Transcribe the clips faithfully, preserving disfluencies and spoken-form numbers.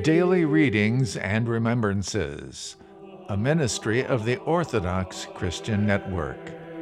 Daily Readings and Remembrances, a ministry of the Orthodox Christian Network.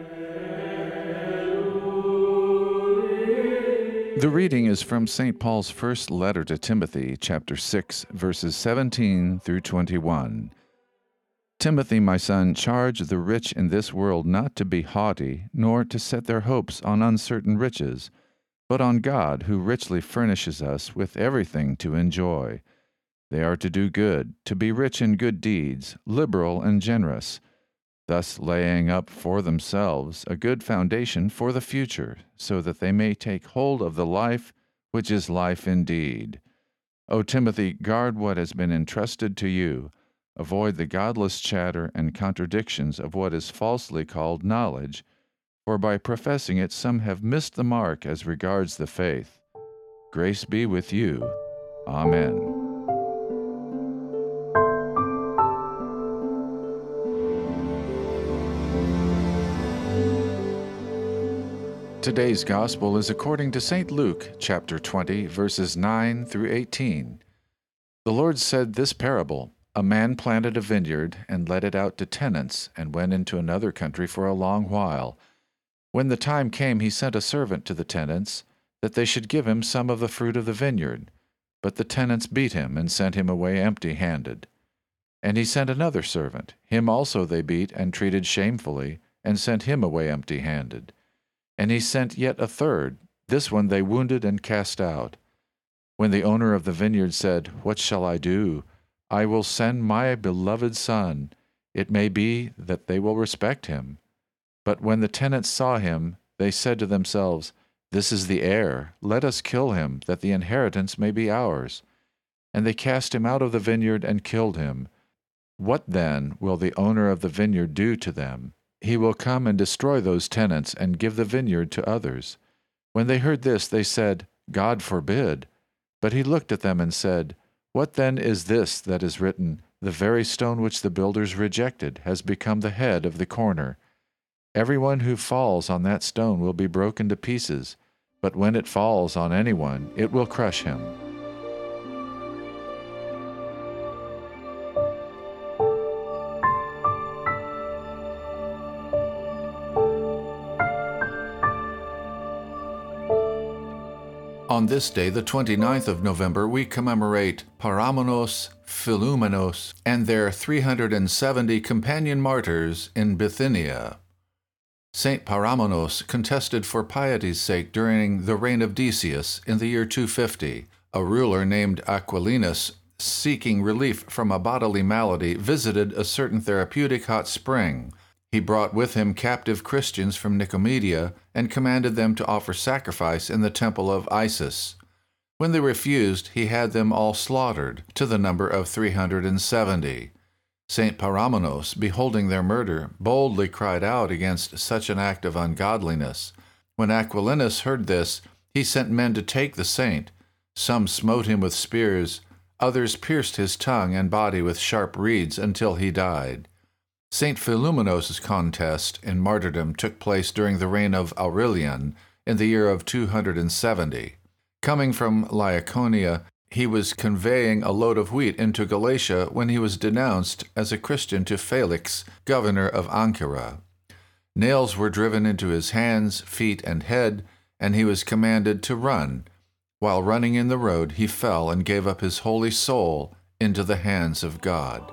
The reading is from Saint Paul's first letter to Timothy, chapter six, verses seventeen through twenty-one. Timothy, my son, charge the rich in this world not to be haughty, nor to set their hopes on uncertain riches, but on God, who richly furnishes us with everything to enjoy. They are to do good, to be rich in good deeds, liberal and generous, thus laying up for themselves a good foundation for the future, so that they may take hold of the life which is life indeed. O Timothy, guard what has been entrusted to you. Avoid the godless chatter and contradictions of what is falsely called knowledge, for by professing it some have missed the mark as regards the faith. Grace be with you. Amen. Today's Gospel is according to Saint Luke, chapter twenty, verses nine through eighteen. The Lord said this parable: A man planted a vineyard and let it out to tenants, and went into another country for a long while. When the time came, he sent a servant to the tenants, that they should give him some of the fruit of the vineyard. But the tenants beat him and sent him away empty-handed. And he sent another servant. Him also they beat and treated shamefully, and sent him away empty-handed. And he sent yet a third. This one they wounded and cast out. When the owner of the vineyard said, What shall I do? I will send my beloved son. It may be that they will respect him. But when the tenants saw him, they said to themselves, This is the heir. Let us kill him, that the inheritance may be ours. And they cast him out of the vineyard and killed him. What then will the owner of the vineyard do to them? He will come and destroy those tenants and give the vineyard to others. When they heard this, they said, God forbid. But he looked at them and said, What then is this that is written, The very stone which the builders rejected has become the head of the corner. Everyone who falls on that stone will be broken to pieces, but when it falls on anyone, it will crush him. On this day, the twenty-ninth of November, we commemorate Paramenos, Philomenos, and their three hundred seventy companion martyrs in Bithynia. Saint Paramenos contested for piety's sake during the reign of Decius in the year two fifty. A ruler named Aquilinus, seeking relief from a bodily malady, visited a certain therapeutic hot spring. He brought with him captive Christians from Nicomedia and commanded them to offer sacrifice in the temple of Isis. When they refused, he had them all slaughtered, to the number of three hundred seventy. Saint Paramenos, beholding their murder, boldly cried out against such an act of ungodliness. When Aquilinus heard this, he sent men to take the saint. Some smote him with spears, others pierced his tongue and body with sharp reeds until he died. Saint Philomenos' contest in martyrdom took place during the reign of Aurelian in the year of two hundred seventy. Coming from Laconia, he was conveying a load of wheat into Galatia when he was denounced as a Christian to Felix, governor of Ancyra. Nails were driven into his hands, feet, and head, and he was commanded to run. While running in the road, he fell and gave up his holy soul into the hands of God.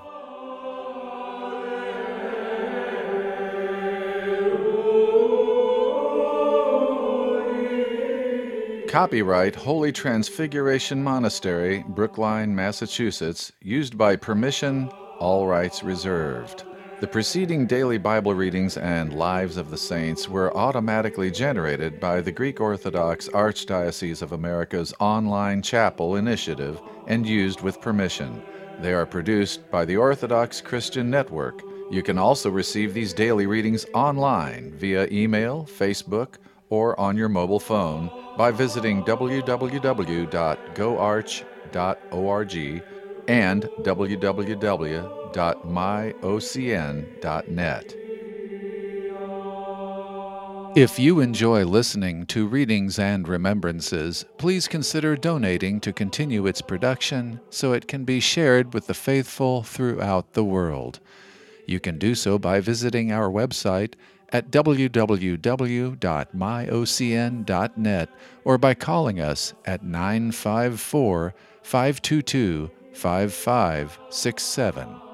Copyright Holy Transfiguration Monastery, Brookline, Massachusetts, used by permission, all rights reserved. The preceding daily Bible readings and Lives of the Saints were automatically generated by the Greek Orthodox Archdiocese of America's online chapel initiative and used with permission. They are produced by the Orthodox Christian Network. You can also receive these daily readings online via email, Facebook, or on your mobile phone by visiting w w w dot go arch dot org and w w w dot my o c n dot net. If you enjoy listening to Readings and Remembrances, please consider donating to continue its production so it can be shared with the faithful throughout the world. You can do so by visiting our website at w w w dot my o c n dot net or by calling us at nine five four, five two two, five five six seven.